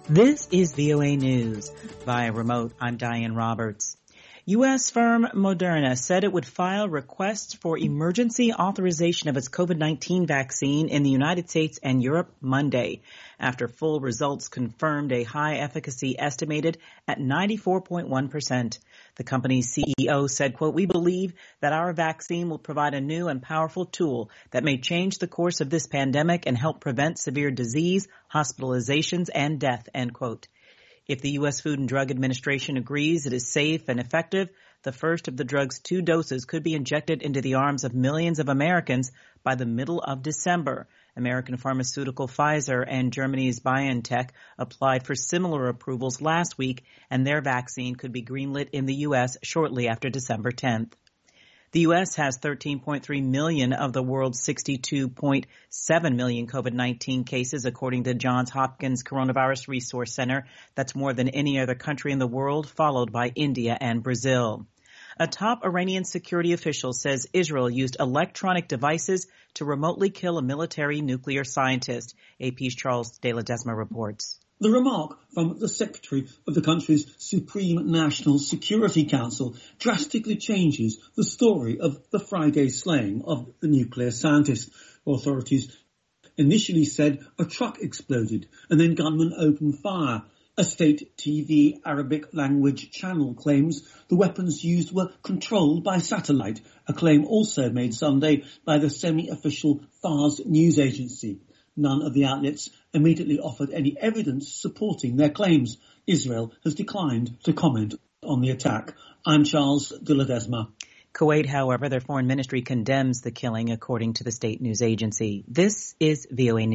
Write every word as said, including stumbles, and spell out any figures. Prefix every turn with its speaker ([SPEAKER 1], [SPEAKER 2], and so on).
[SPEAKER 1] This is V O A News. Via remote, I'm Diane Roberts. U S firm Moderna said it would file requests for emergency authorization of its COVID nineteen vaccine in the United States and Europe Monday, after full results confirmed a high efficacy estimated at ninety-four point one percent. The company's C E O said, quote, "We believe that our vaccine will provide a new and powerful tool that may change the course of this pandemic and help prevent severe disease, hospitalizations, and death," end quote. If the U S Food and Drug Administration agrees it is safe and effective, the first of the drug's two doses could be injected into the arms of millions of Americans by the middle of December. American pharmaceutical Pfizer and Germany's BioNTech applied for similar approvals last week, and their vaccine could be greenlit in the U S shortly after December tenth. The U S has thirteen point three million of the world's sixty-two point seven million COVID nineteen cases, according to Johns Hopkins Coronavirus Resource Center. That's more than any other country in the world, followed by India and Brazil. A top Iranian security official says Israel used electronic devices to remotely kill a military nuclear scientist. A P's Charles De La Desma reports.
[SPEAKER 2] The remark from the secretary of the country's Supreme National Security Council drastically changes the story of the Friday slaying of the nuclear scientist. Authorities initially said a truck exploded and then gunmen opened fire. A state T V Arabic language channel claims the weapons used were controlled by satellite, a claim also made Sunday by the semi-official Fars news agency. None of the outlets immediately offered any evidence supporting their claims. Israel has declined to comment on the attack. I'm Charles De La Desma.
[SPEAKER 1] Kuwait, however, their foreign ministry condemns the killing, according to the state news agency. This is V O A News.